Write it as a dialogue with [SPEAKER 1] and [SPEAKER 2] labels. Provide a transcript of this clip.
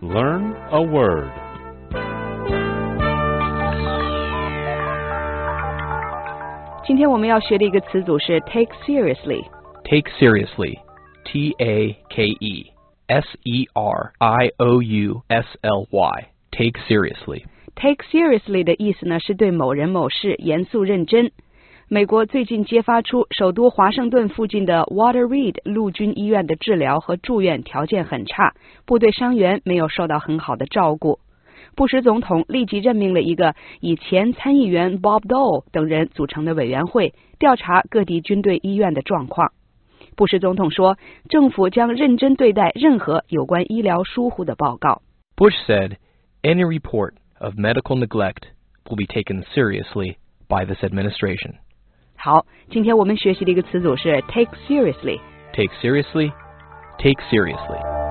[SPEAKER 1] Learn a word.
[SPEAKER 2] 今天我们要学的一个词组是 take seriously.
[SPEAKER 3] Take seriously. T-A-K-E. S-E-R-I-O-U-S-L-Y. Take seriously.
[SPEAKER 2] Take seriously 的意思呢是对某人某事严肃认真。美国最近揭发出首都华盛顿附近的 Walter Reed 陆军医院的治疗和住院条件很差，部队伤员没有受到很好的照顾。布什总统立即任命了一个以前参议员 Bob Dole 等人组成的委员会，调查各地军队医院的状况。布什总统说，政府将认真对待任何有关医疗疏忽的报告。
[SPEAKER 3] Bush said, any report of medical neglect will be taken seriously by this administration.
[SPEAKER 2] 好，今天我们学习的一个词组是 take seriously.
[SPEAKER 3] Take seriously. Take seriously.